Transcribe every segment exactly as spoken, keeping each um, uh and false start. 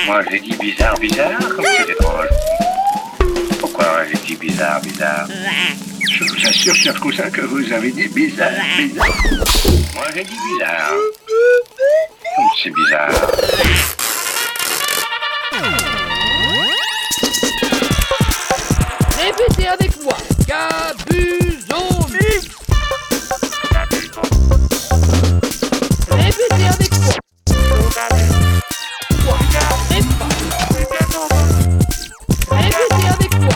Moi j'ai dit bizarre, bizarre, comme c'est étrange. Pourquoi j'ai dit bizarre, bizarre? Je vous assure, cher cousin, que vous avez dit bizarre, bizarre. Moi j'ai dit bizarre. Comme c'est bizarre. Répétez avec moi. Gabuzomics. Répétez avec moi. Répétez avec moi.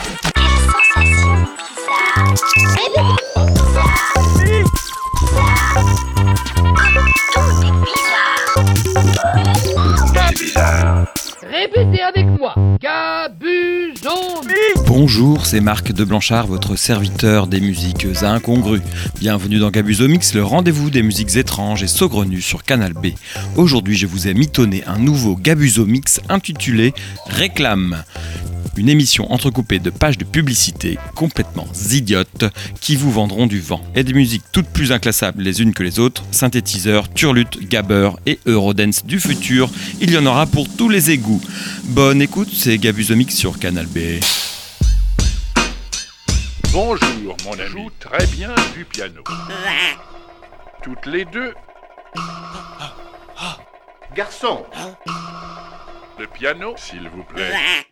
C'est bizarre. Répétez avec moi. Gabuzomics. Bonjour, c'est Marc de Blanchard, votre serviteur des musiques incongrues. Bienvenue dans Gabuzomix, le rendez-vous des musiques étranges et saugrenues sur Canal B. Aujourd'hui, je vous ai mitonné un nouveau Gabuzomix intitulé Réclame. Une émission entrecoupée de pages de publicité complètement idiotes qui vous vendront du vent. Et des musiques toutes plus inclassables les unes que les autres, synthétiseurs, turlutes, gabbers et eurodance du futur. Il y en aura pour tous les égouts. Bonne écoute, c'est Gabuzomix sur Canal B. Bonjour mon ami, joue très bien du piano. Toutes les deux. Garçon, Le piano, s'il vous plaît.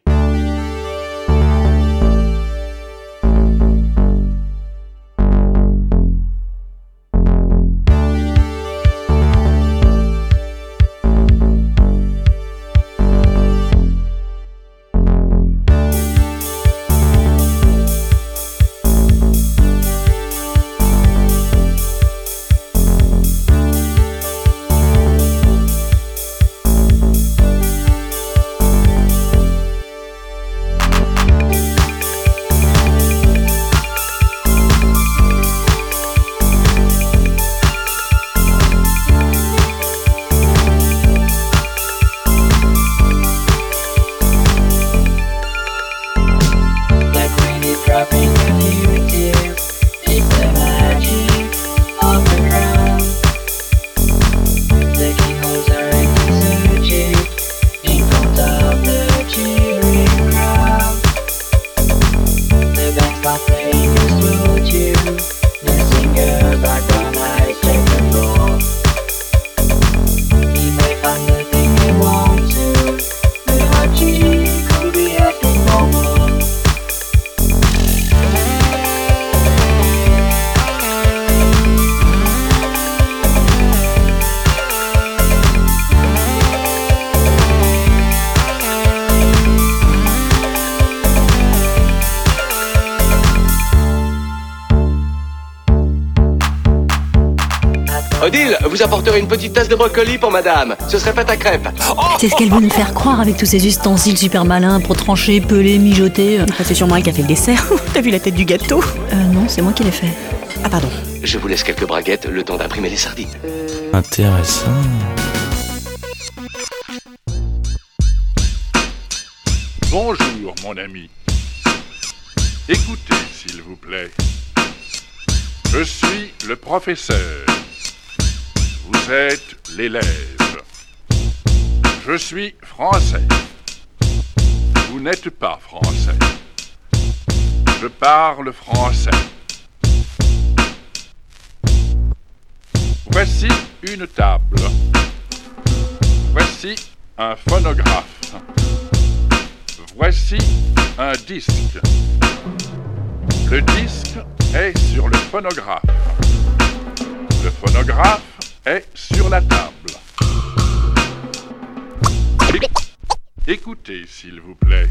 Odile, vous apporterez une petite tasse de brocoli pour madame. Ce serait pâte à crêpes. Oh, C'est ce qu'elle veut nous faire croire avec tous ces ustensiles super malins pour trancher, peler, mijoter. C'est sûrement elle qui a fait le dessert. T'as vu la tête du gâteau? Euh, non, c'est moi qui l'ai fait. Ah pardon. je vous laisse quelques braguettes, le temps d'imprimer les sardines. Intéressant. Bonjour mon ami. Écoutez s'il vous plaît. Je suis le professeur. Vous êtes l'élève. Je suis français. Vous n'êtes pas français. Je parle français. Voici une table. Voici un phonographe. Voici un disque. Le disque est sur le phonographe. Le phonographe est sur la table. Écoutez, s'il vous plaît.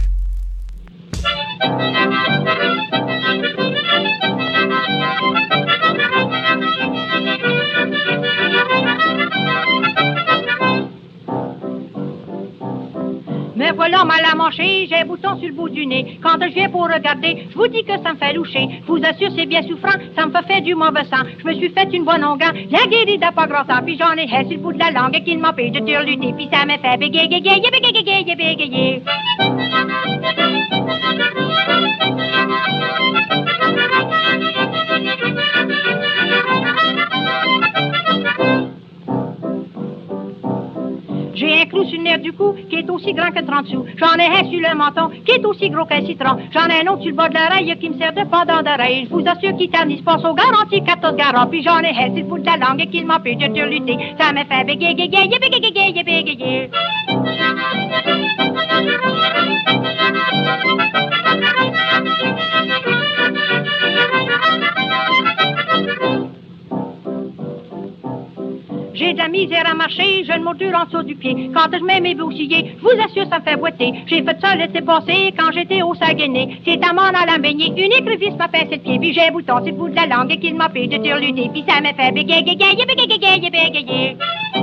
Me voilà mal à manger, j'ai un bouton sur le bout du nez. Quand je viens pour regarder, je vous dis que ça me fait loucher. Je vous assure, c'est bien souffrant, ça me fait faire du mauvais sang. Je me suis fait une bonne onguent, la guérie d'un pas grand temps. Puis j'en ai hais sur le bout de la langue qui m'empêche de turluter. Puis ça me fait bégayer, bégayer, bégayer, bégayer. J'ai un clou sur le nerf du cou qui est aussi grand que trente sous. J'en ai un sur le menton qui est aussi gros qu'un citron. J'en ai un autre sur le bas de l'oreille qui me sert de pendant d'oreille. Je vous assure qu'il ternisse pas au garanti quatorze garants. Puis j'en ai un sur le bout de la langue qui m'empêche de turluter. Ça me fait bégayer, bégayer, bégayer, bégayer. J'ai de la misère à marcher, j'ai une morsure en dessous du pied. Quand je mets mes boucliers, je vous assure, ça me fait boiter. J'ai fait ça l'été passé quand j'étais au Saguenay. C'est à mon allant baigner, une écrevisse m'a pincé le pied. Puis j'ai un bouton sur le bout de la langue qui m'empêche de turluter. Puis ça me fait bégayer, bégayer, bégayer, bégayer.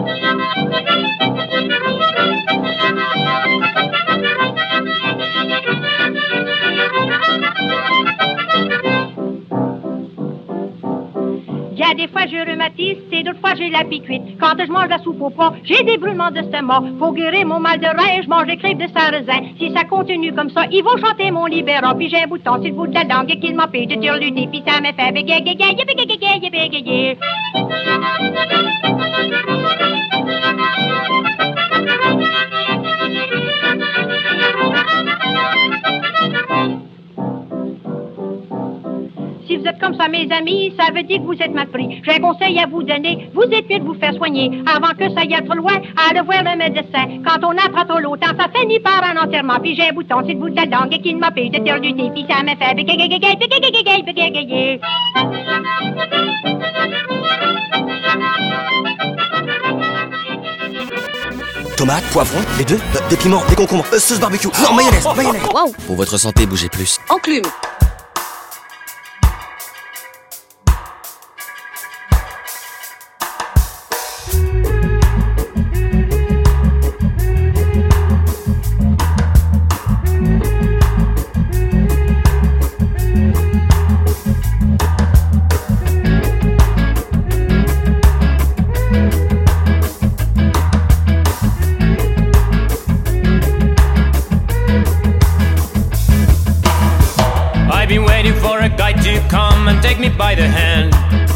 Il y a des fois j'ai rhumatisme, et d'autres fois j'ai la piquite. Quand je mange la soupe au pois, j'ai des brûlements d'estomac. Pour guérir mon mal de rein, je mange des crêpes de sarrasin. Si ça continue comme ça, ils vont chanter mon libéral. Puis j'ai un bouton sur le bout de la langue qui m'empêche de turluter. Puis ça me fait bégayer, bégayer, bégayer, bégayer. Si vous êtes comme ça, mes amis, ça veut dire que vous êtes mal pris. J'ai un conseil à vous donner, vous êtes mieux de vous faire soigner. Avant que ça y aille trop loin, allez voir le médecin. Quand on apprend trop longtemps, ça finit par un enterrement. Puis j'ai un bouton sur le bout de la langue qui m'empêche de turluter. Puis ça me fait bégayer, bégayer, bégayer, bégayer. Tomates, poivrons, les deux, euh, des piments, des concombres, euh, sauce barbecue, non, mayonnaise, mayonnaise. Wow. Pour votre santé, bougez plus. Enclume. Take me by the hand.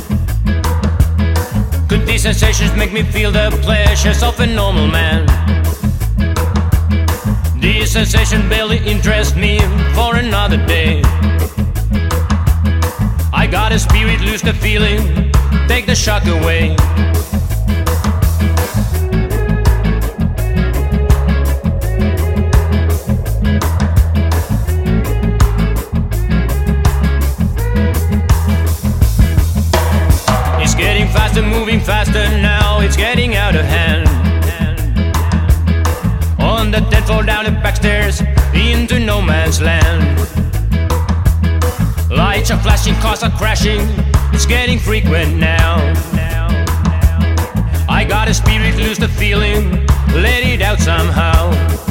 Could these sensations make me feel the pleasures of a normal man? These sensations barely interest me for another day. I got a spirit, lose the feeling, take the shock away. Faster, moving faster now, it's getting out of hand. On the tenth floor, down the back stairs, into no man's land. Lights are flashing, cars are crashing, it's getting frequent now. I got a spirit, lose the feeling, let it out somehow.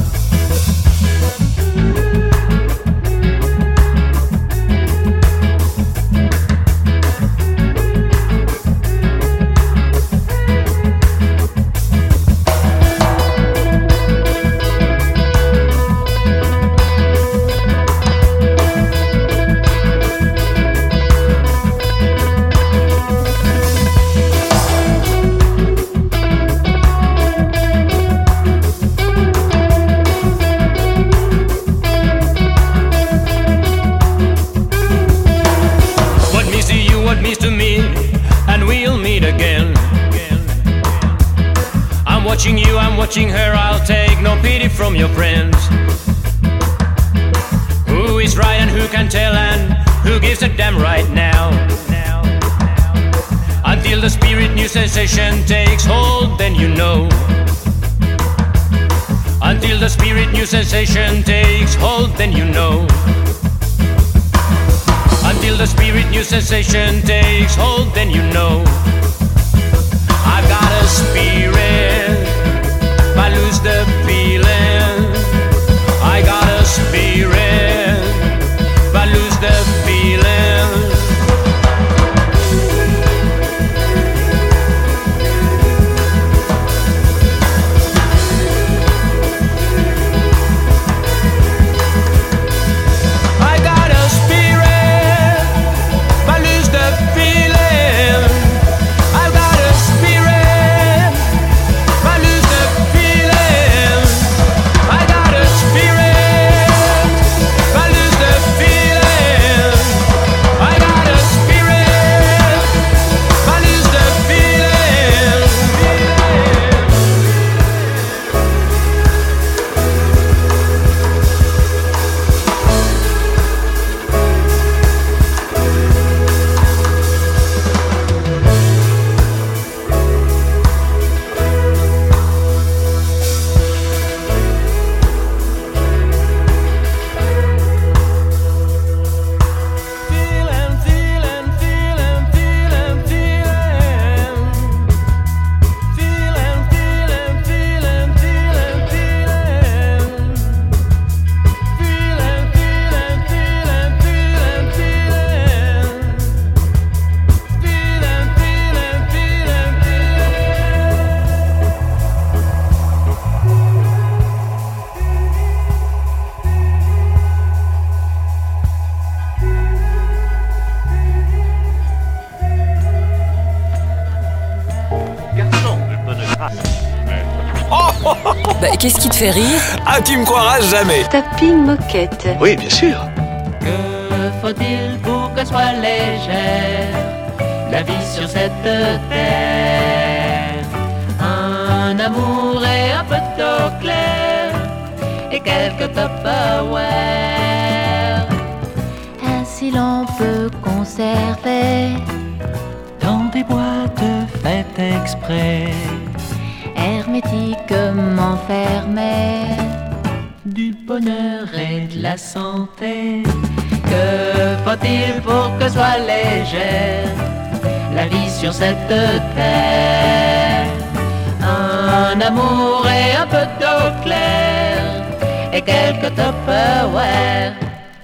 Watching you, I'm watching her, I'll take no pity from your friends. Who is right and who can tell and who gives a damn right now? Until the spirit new sensation takes hold, then you know. Until the spirit new sensation takes hold, then you know. Until the spirit new sensation takes hold, then you know. I've got a spirit, I lose the feeling. I got a spirit, I lose the feeling. I got a spirit, I lose the feeling. I've got a spirit, I lose the feeling. qu'est-ce qui te fait rire? Ah, tu me croiras jamais. Tapis moquette. Oui, bien sûr. Que faut-il pour que soit légère la vie sur cette terre? Un amour et un peu d'eau claire et quelques Tupperware. Ainsi l'on peut conserver dans des boîtes faites exprès, hermétiquement fermées, du bonheur et de la santé. Que faut-il pour que soit légère la vie sur cette terre? Un amour et un peu d'eau claire et quelques Tupperware.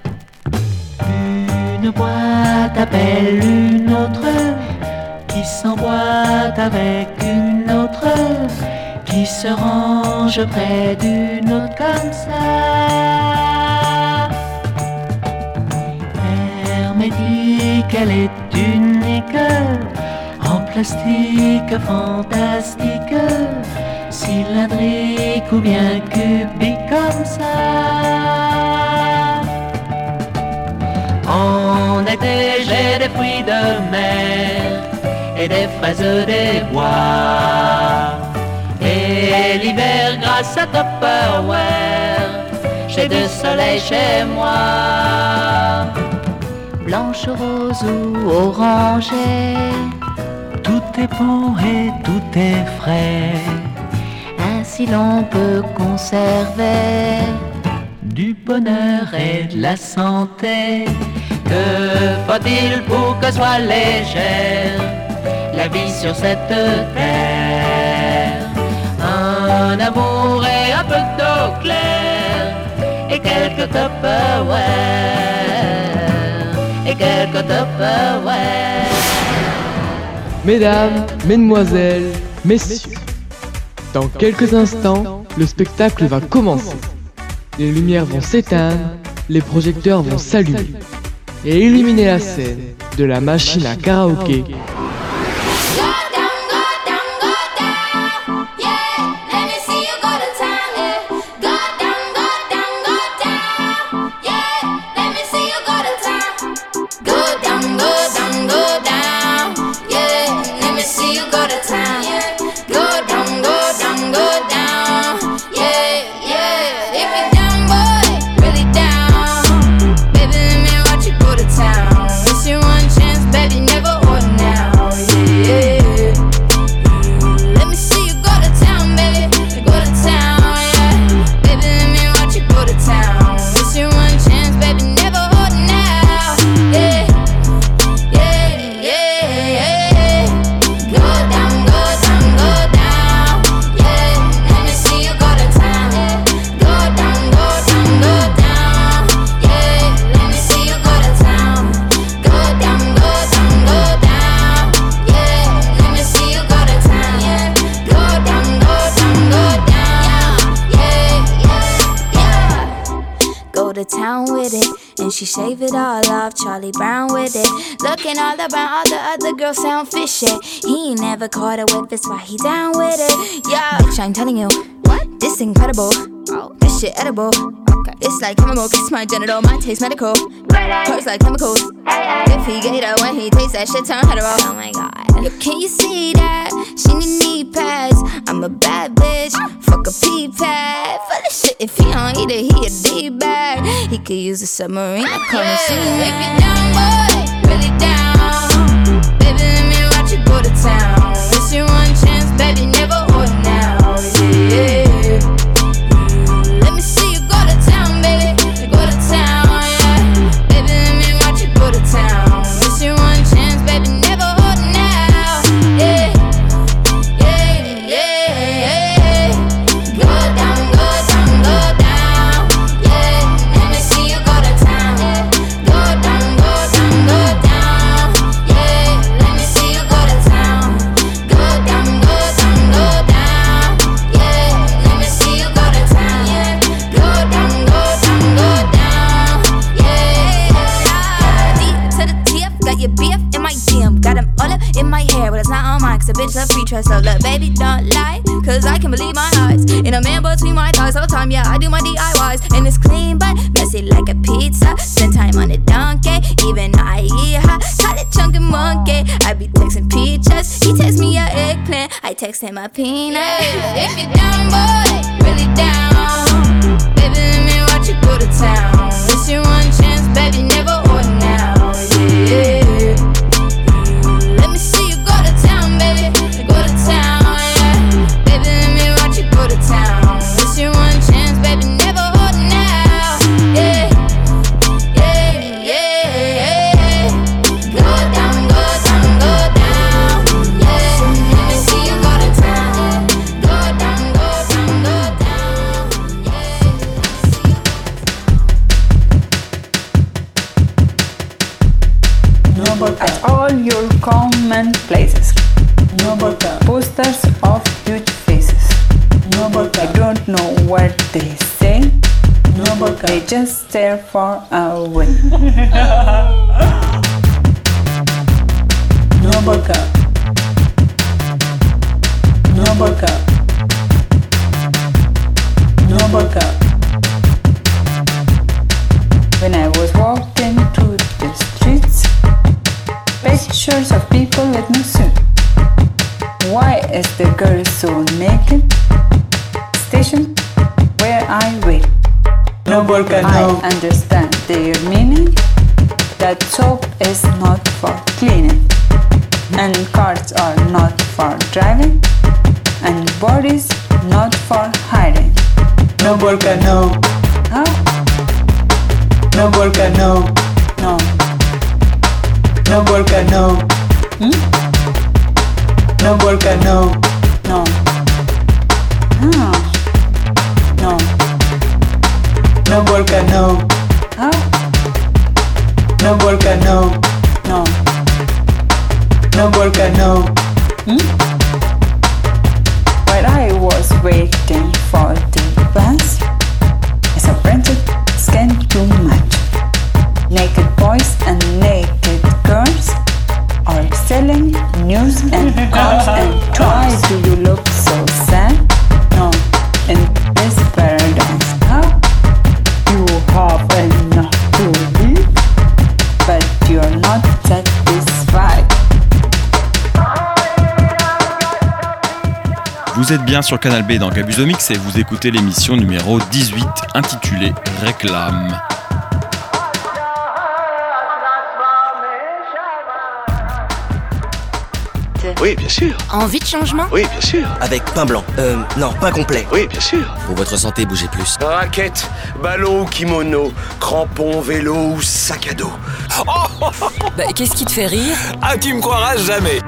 Une boîte appelle une autre, qui s'emboîte avec une autre, qui se range près d'une autre comme ça. Hermétique, elle est unique, en plastique fantastique, cylindrique ou bien cubique comme ça. En été, j'ai des fruits de mer et des fraises des bois. Et l'hiver, grâce à Tupperware, j'ai du soleil chez moi. Blanche, rose ou orangée, tout est beau et tout est frais. Ainsi l'on peut conserver du bonheur et de la santé. Que faut-il pour que soit légère la vie sur cette terre? Un amour et un peu d'eau claire et quelques Tupperware, et quelques Tupperware. Mesdames, mesdemoiselles, messieurs, dans quelques instants, le spectacle va commencer. Les lumières vont s'éteindre, les projecteurs vont s'allumer et illuminer la scène de la machine à karaoké. She shave it all off, Charlie Brown with it. Looking all around, all the other girls sound fishy. He ain't never caught a whip, that's why he down with it. Yeah, bitch, I'm telling you, what? This incredible. Oh, this shit edible. Okay, it's like chemical, kiss my genital, mine taste medical. Hurts like chemicals. If he gator when he tastes that shit, turn hetero. Oh my god. Yo, can you see that? She need knee pads. I'm a bad bitch, fuck a pee pad. For the shit, if he don't eat it, he a D-bag. He could use a submarine, I come and see me. Make me down, boy, really down. Baby, let me watch you go to town. It's your one chance, baby, never hold now. Yeah. Let me see you go to town, baby. Go to town, yeah. Baby, let me watch you go to town. It's your one chance, baby, never hold now. Yeah. Yeah, yeah, yeah. Go down, go down, go down. Yeah. Let me see you go to town. Go down, go down, go down. Yeah. Let me see you go to town. Go down, go down, go down. Yeah. Let me see you go to town. Go down, go down, go down. Yeah. D to the T F, got your B F in my D M. Got him all up in my hair, but it's not on mine, cause a bitch love free trust. So look, baby, don't lie, cause I can believe my eyes. In a man between my thighs all the time, yeah, I do my D I Ys. And it's clean but messy like a pizza. Spend time on a donkey, even I eat her. Call it chunky monkey, I be texting peaches. He text me a eggplant, I text him a peanut. Yeah. If you're down, boy, really down, baby, let me watch you go to town. It's your one chance, baby, never or now. Yeah. Let me see you go to town, baby, go to town, yeah. Baby, let me watch you go to town. It's your one chance, baby, never or now. Yeah, yeah, yeah, yeah. Go down, go down, go down. Yeah, let me see you go to town. Go down, go down, go down. Yeah. At all your common places. Posters of huge faces. I don't know what they say. They just stare far away. When I was walking through the streets, pictures of people with no suit. Why is the girl so naked? Station where I wait. No burka, no. I understand their meaning. That soap is not for cleaning, and cars are not for driving, and bodies not for hiding. No burka, no. Huh? No burka, no. No. No burka, no. Hmm? No burka, no. No. Ah. No. No burka, no. Huh? No burka, no. No. No burka, no. Hmm? While I was waiting for the bus, I saw printed skin too much. Naked boys and naked girls are selling news and cars and toys. Why do you look so sad? No, in this paradise. Huh? You have enough to live, but you're not satisfied. Vous êtes bien sur Canal B dans Gabuzomix et vous écoutez l'émission numéro dix-huit intitulée Réclame. Oui, bien sûr. Envie de changement? Oui, bien sûr. Avec pain blanc. Euh, non, pain complet. Oui, bien sûr. Pour votre santé, bougez plus. Raquette, ballon, kimono, crampon, vélo ou sac à dos. Bah, qu'est-ce qui te fait rire? Ah, tu me croiras jamais.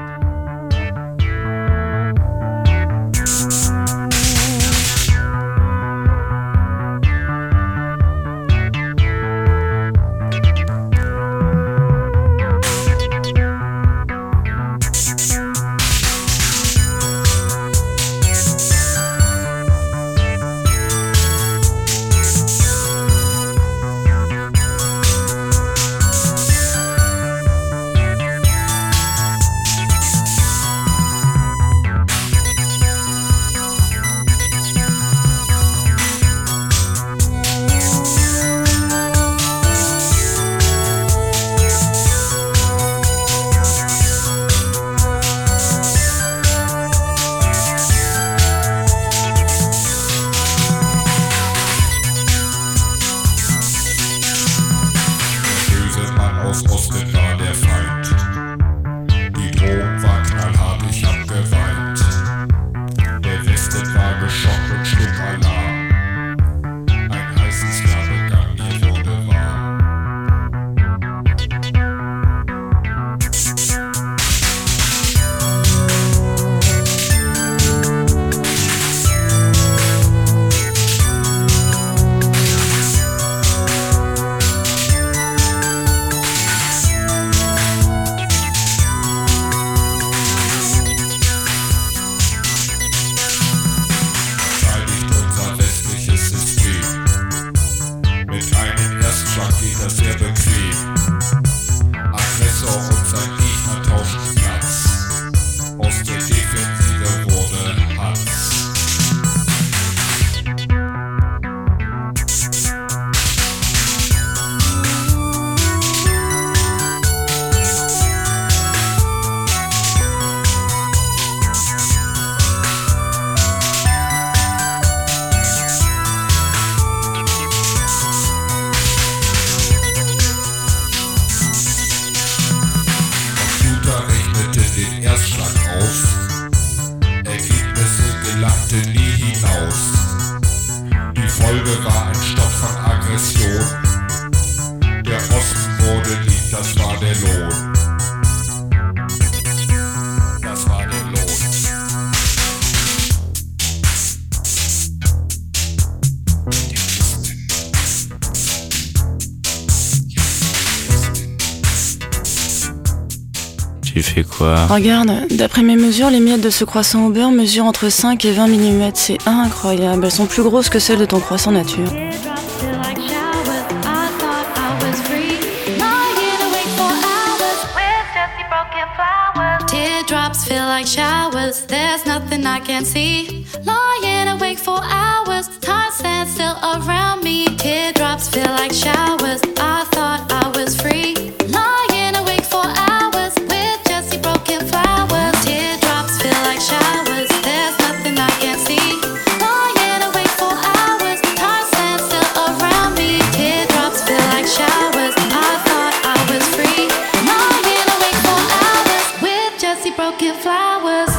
Aggression. Der Osten wurde lieb, das war der Lohn. Das war der Lohn. Tu fais quoi? Regarde, d'après mes mesures, les miettes de ce croissant au beurre mesurent entre cinq et vingt millimètres. C'est incroyable, elles sont plus grosses que celles de ton croissant nature. Teardrops feel like showers, there's nothing I can see. Lying awake for hours, time stands still around me. Teardrops feel like showers, I thought I was free. Lying awake for hours with just your broken flowers. Teardrops feel like showers, there's nothing I can see. Lying awake for hours, time stands still around me. Teardrops feel like showers, I thought I was free. Lying awake for hours with just your broken flowers.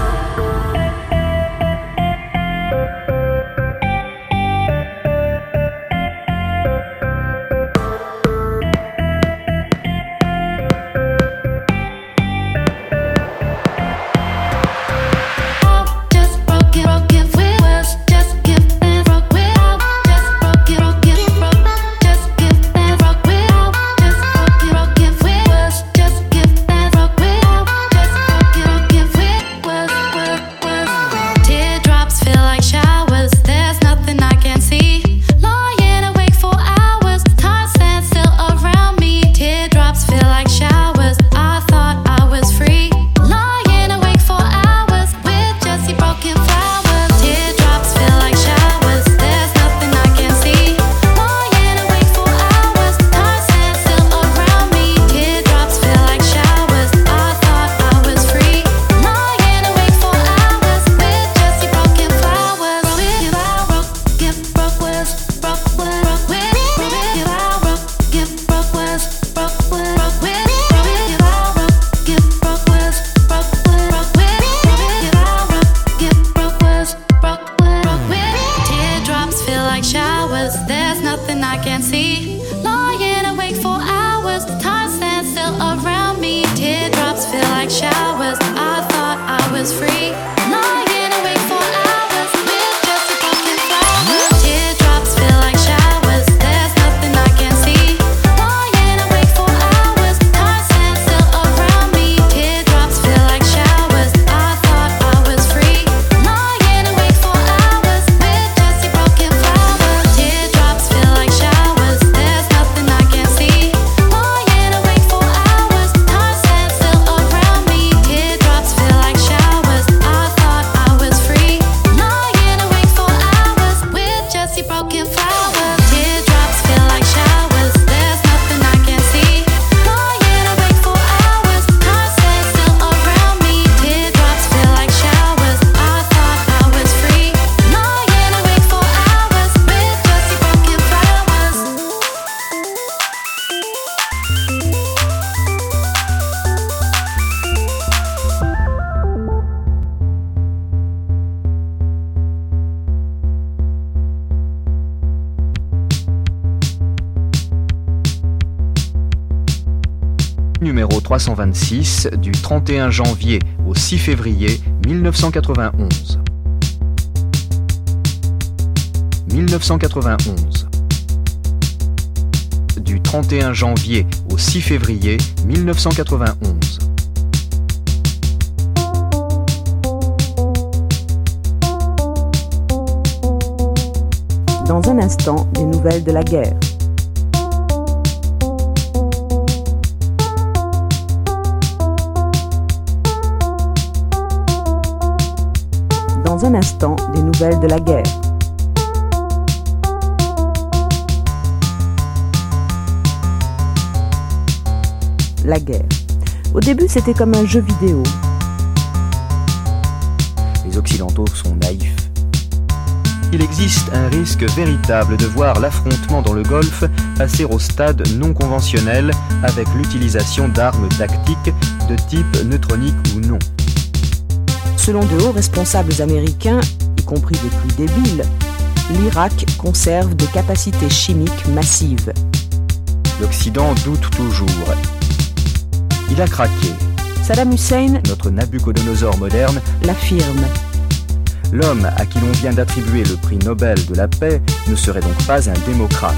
Numéro trois cent vingt-six du trente et un janvier au six février mille neuf cent quatre-vingt-onze. mille neuf cent quatre-vingt-onze. Du trente et un janvier au six février mille neuf cent quatre-vingt-onze. Dans un instant, des nouvelles de la guerre. Dans un instant, des nouvelles de la guerre. La guerre. Au début, c'était comme un jeu vidéo. Les Occidentaux sont naïfs. Il existe un risque véritable de voir l'affrontement dans le Golfe passer au stade non conventionnel avec l'utilisation d'armes tactiques de type neutronique ou non. Selon de hauts responsables américains, y compris des plus débiles, l'Irak conserve des capacités chimiques massives. L'Occident doute toujours. Il a craqué. Saddam Hussein, notre Nabucodonosor moderne, l'affirme. L'homme à qui l'on vient d'attribuer le prix Nobel de la paix ne serait donc pas un démocrate.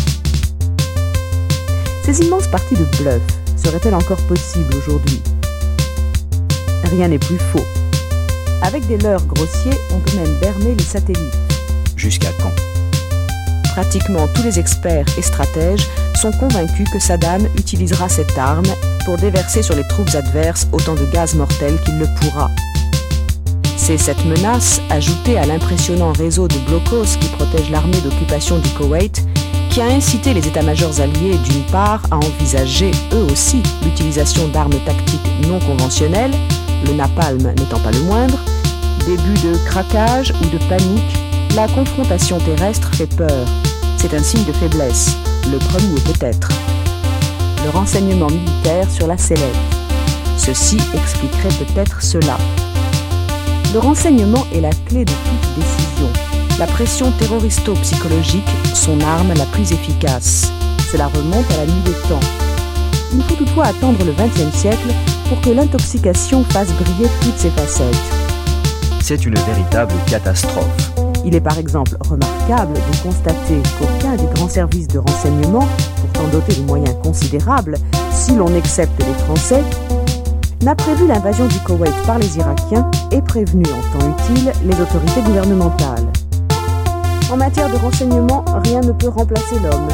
Ces immenses parties de bluff seraient-elles encore possibles aujourd'hui? Rien n'est plus faux. Avec des leurres grossiers, on peut même berner les satellites. Jusqu'à quand? Pratiquement tous les experts et stratèges sont convaincus que Saddam utilisera cette arme pour déverser sur les troupes adverses autant de gaz mortel qu'il le pourra. C'est cette menace, ajoutée à l'impressionnant réseau de blocos qui protège l'armée d'occupation du Koweït, qui a incité les états-majors alliés d'une part à envisager eux aussi l'utilisation d'armes tactiques non conventionnelles, le napalm n'étant pas le moindre. Début de craquage ou de panique, la confrontation terrestre fait peur. C'est un signe de faiblesse, le premier peut-être. Le renseignement militaire sur la sellette. Ceci expliquerait peut-être cela. Le renseignement est la clé de toute décision. La pression terroristo-psychologique, son arme la plus efficace. Cela remonte à la nuit des temps. Il faut toutefois attendre le vingtième siècle pour que l'intoxication fasse briller toutes ses facettes. C'est une véritable catastrophe. Il est par exemple remarquable de constater qu'aucun des grands services de renseignement, pourtant dotés de moyens considérables, si l'on accepte les Français, n'a prévu l'invasion du Koweït par les Irakiens et prévenu en temps utile les autorités gouvernementales. En matière de renseignement, rien ne peut remplacer l'homme.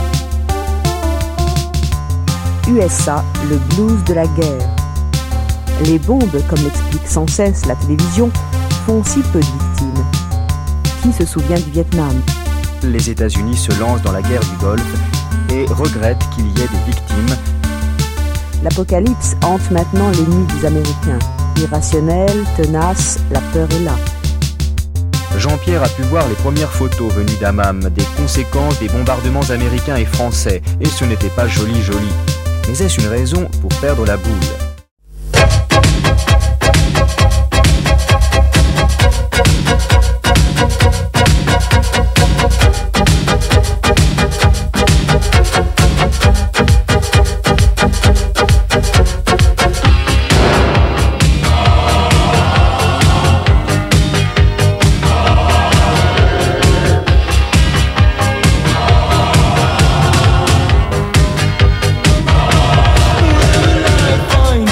U S A, le blues de la guerre. Les bombes, comme l'explique sans cesse la télévision, font si peu de victimes. Qui se souvient du Vietnam? Les États-Unis se lancent dans la guerre du Golfe et regrettent qu'il y ait des victimes. L'apocalypse hante maintenant les nuits des Américains. Irrationnelle, tenace, la peur est là. Jean-Pierre a pu voir les premières photos venues d'Hammam des conséquences des bombardements américains et français, et ce n'était pas joli joli. Mais est-ce une raison pour perdre la boule ? Find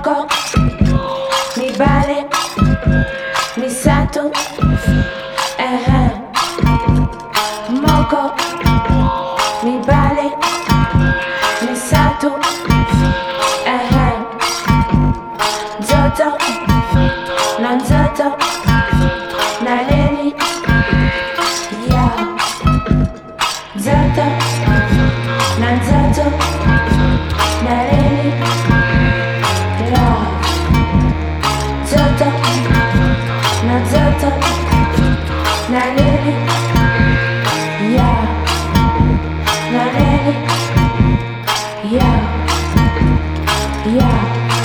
Moko, mi bale, mi sato, eh, Moko, mi bale, mi sato, eh, Zoto, non zoto, naleli, yeah, Zoto, non zoto, naleli, yeah, Zoto, non zoto, naleli, yeah, naleli, yeah, yeah.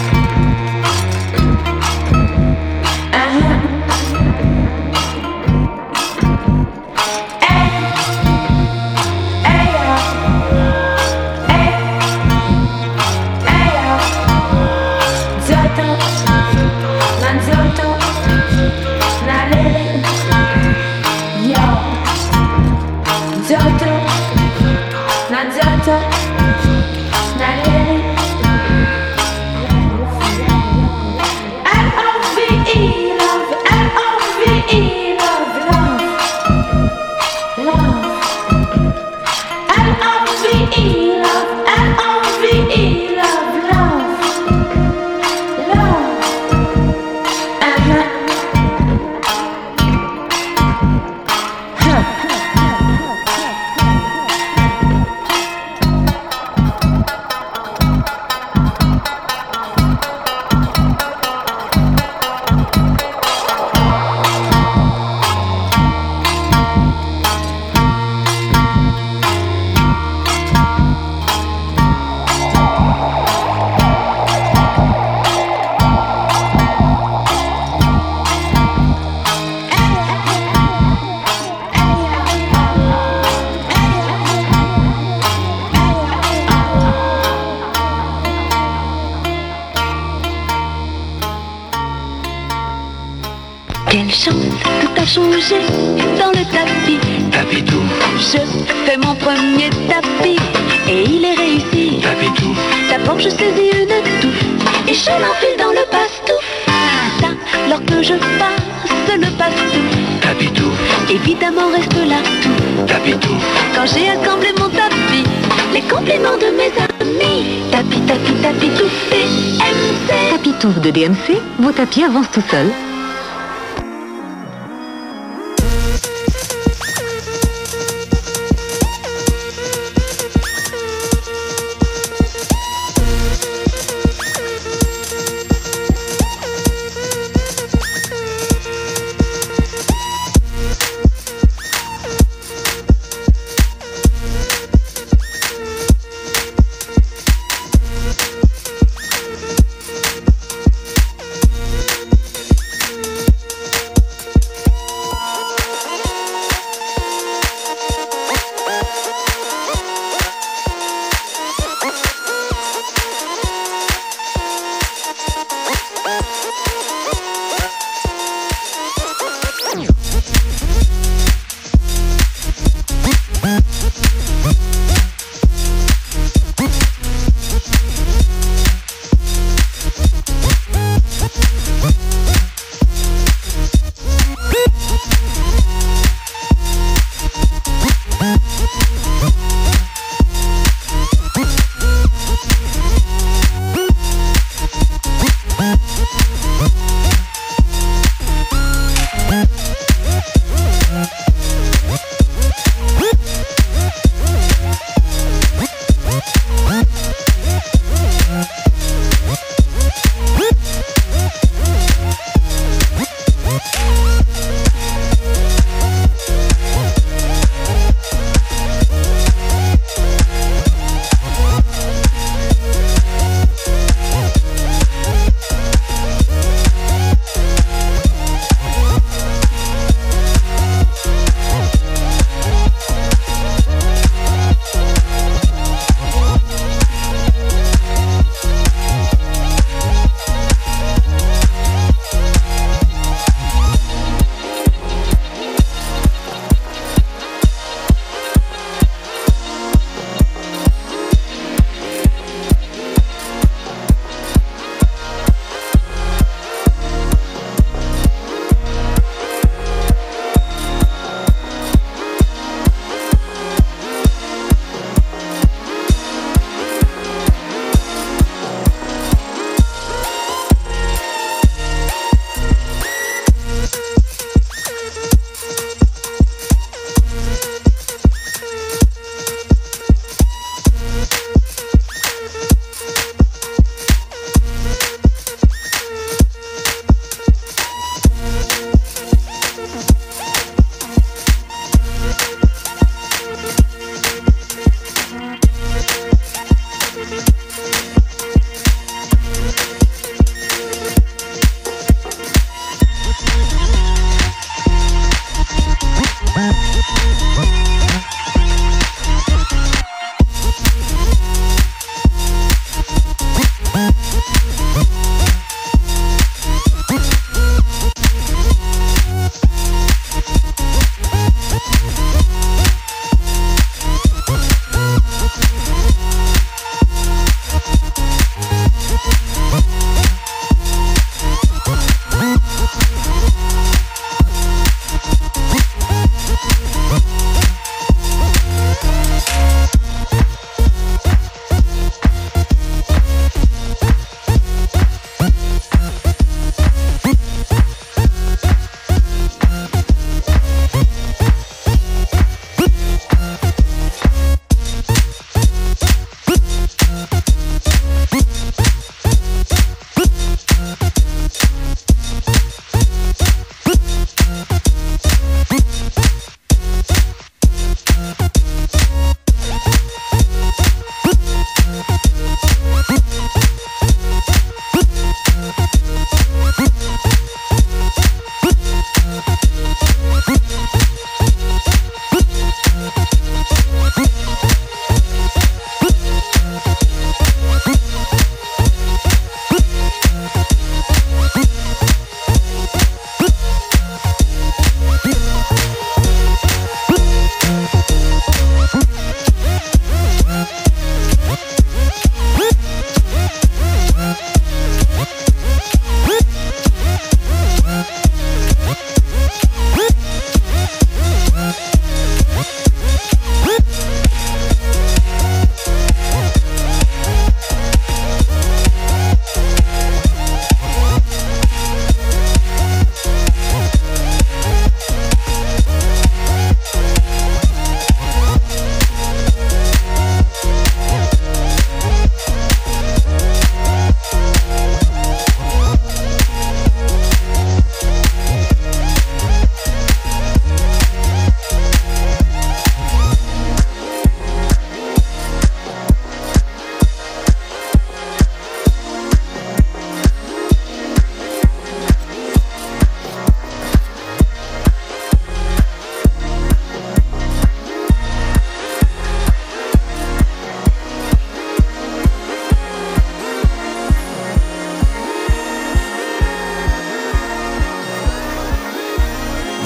Quelle chance, tout a changé dans le tapis. Tapitou. Je fais mon premier tapis et il est réussi. Tapitou. D'abord je saisis une touffe et je l'enfile dans le passe-tout. Ça, lorsque je passe le passe-tout. Tapitou. Évidemment reste là tout. Tapitou. Quand j'ai assemblé mon tapis, les compliments de mes amis. Tapis, tapis, tapis, tout D M C. Tapitou de D M C, vos tapis avancent tout seuls.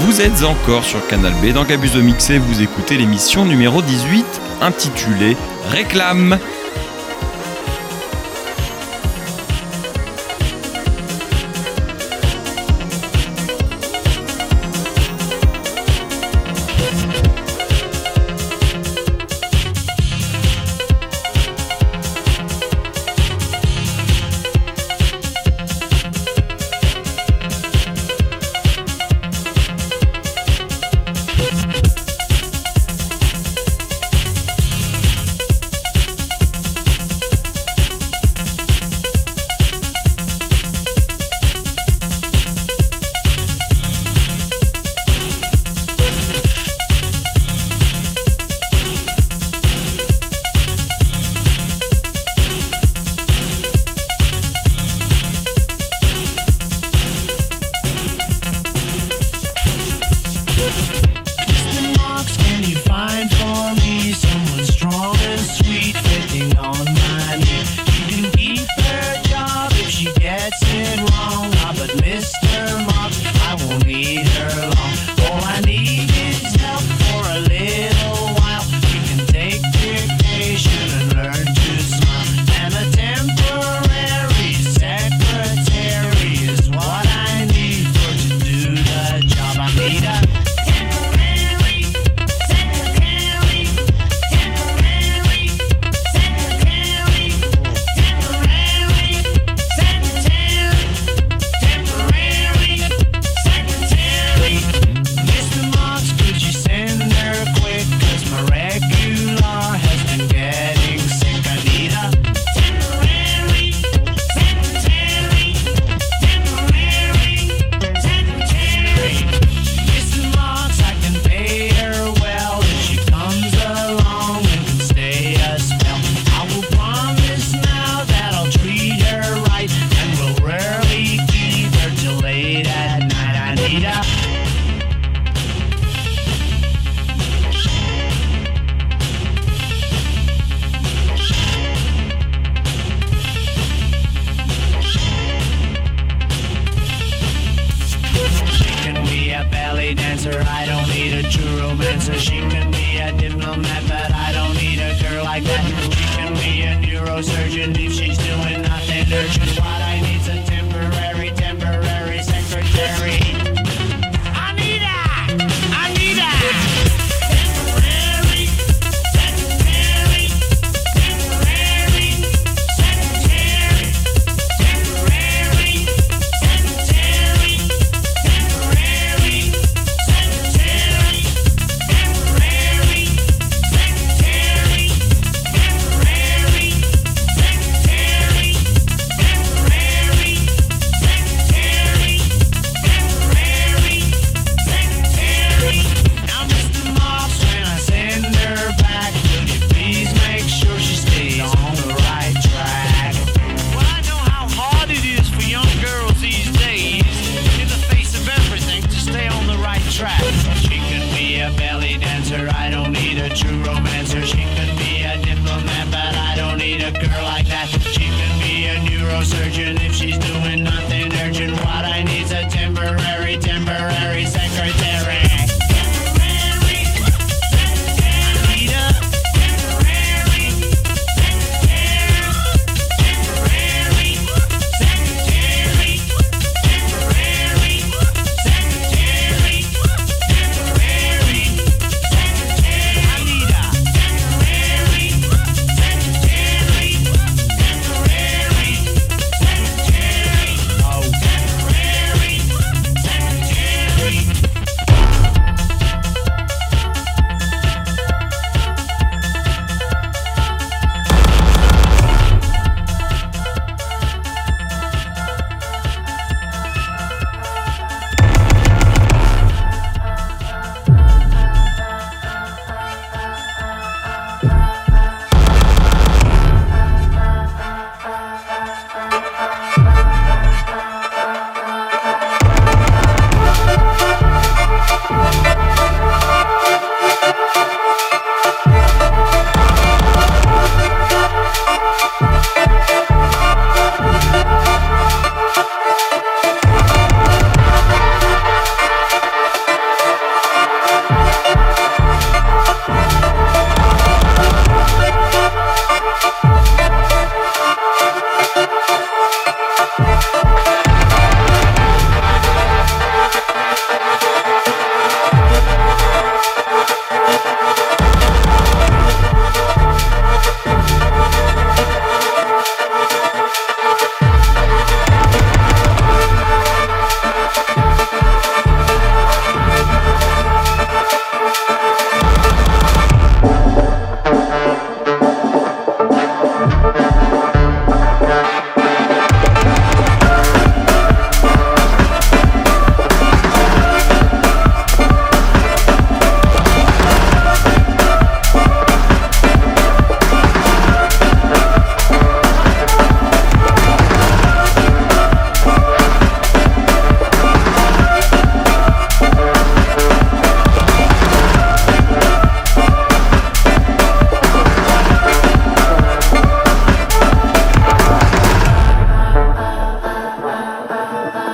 Vous êtes encore sur Canal B dans Gabuzo Mix et vous écoutez l'émission numéro dix-huit intitulée Réclame. Temporary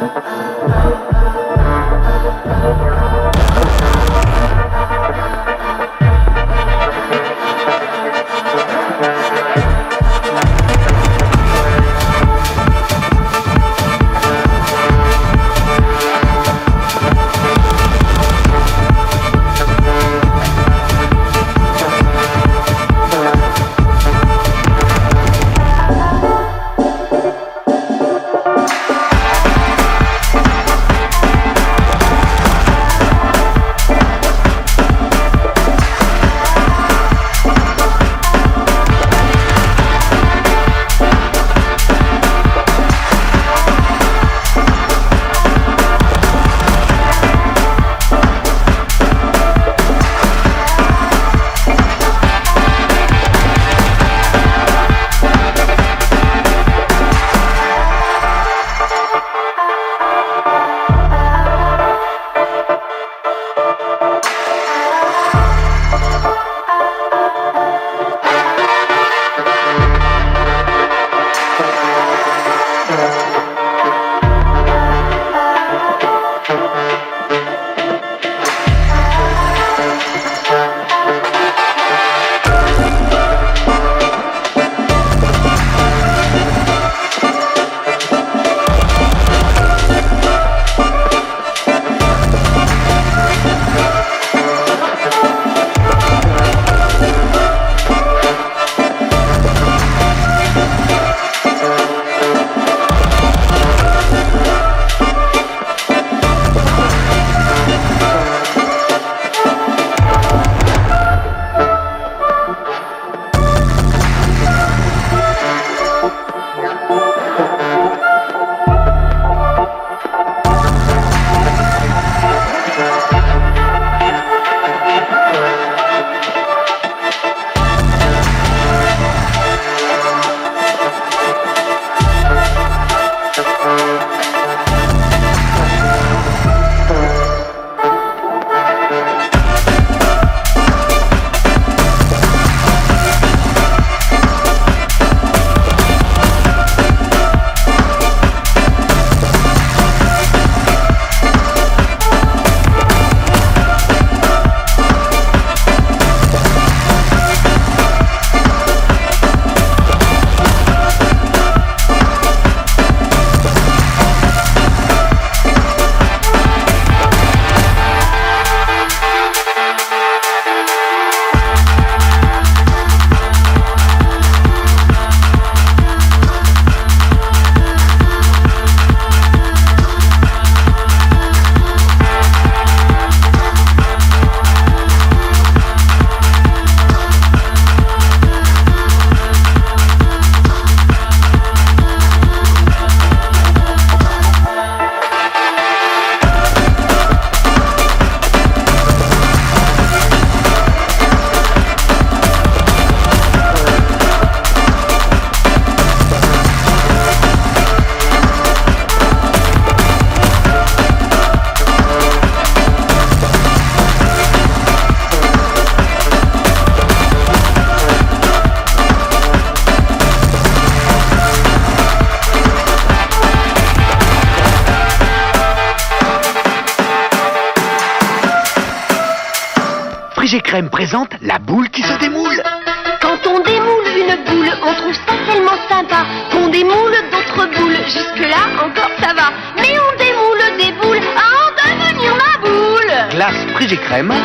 Frigé-Crème présente la boule qui se démoule. Quand on démoule une boule, on trouve ça tellement sympa qu'on démoule d'autres boules. Jusque-là, encore ça va. Mais on démoule des boules à en devenir la boule. Glace Frigé-Crème.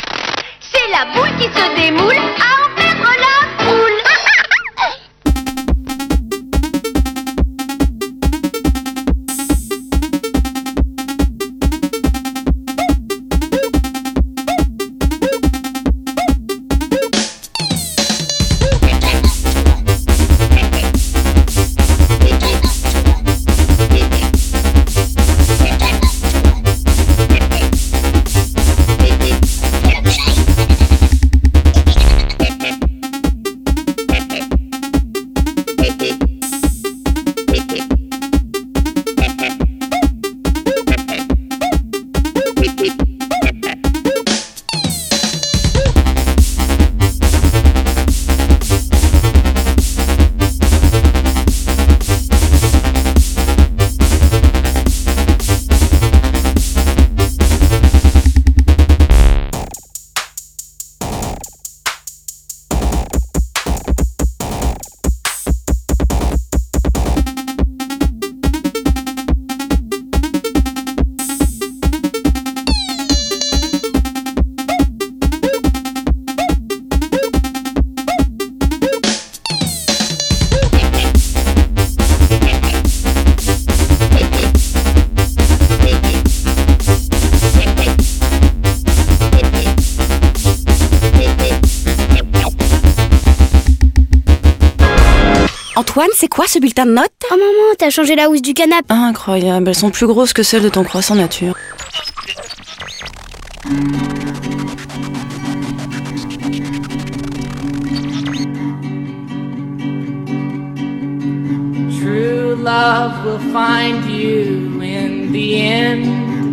C'est la boule qui se démoule à en perdre la boule. Antoine, c'est quoi ce bulletin de notes? Oh maman, t'as changé la housse du canapé. Incroyable, elles sont plus grosses que celles de ton croissant nature. True love will find you in the end.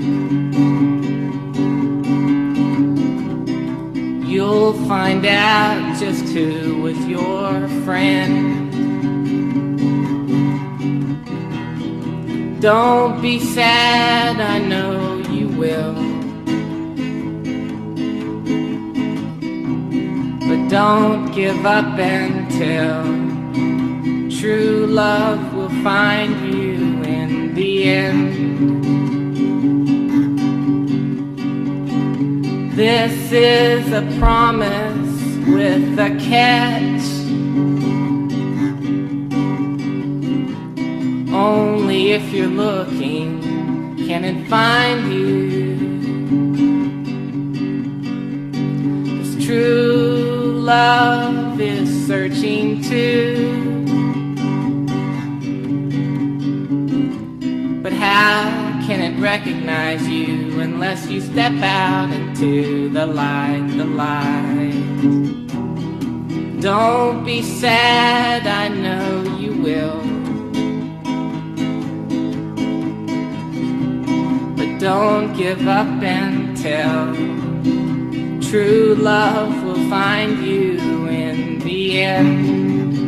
You'll find out just who was your friend. Don't be sad, I know you will. But don't give up until true love will find you in the end. This is a promise with a catch. Only if you're looking can it find you. 'Cause true love is searching too. But how can it recognize you unless you step out into the light, the light? Don't be sad, I know you will. But don't give up until true love will find you in the end.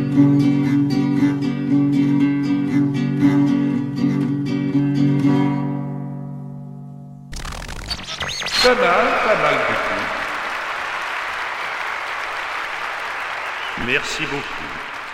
Canal, canal d'écoute. Merci beaucoup.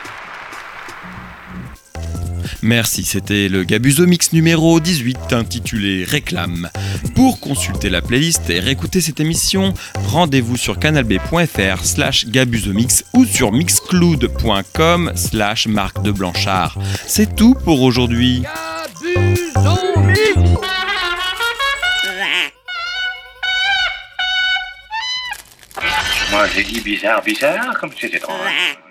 Merci, c'était le Gabuzo Mix numéro dix-huit intitulé Réclame. Pour consulter la playlist et réécouter cette émission, rendez-vous sur canalb.fr slash gabuzomix ou sur mixcloud.com slash Marc de Blanchard. C'est tout pour aujourd'hui. Moi j'ai dit bizarre, bizarre, comme c'est étrange.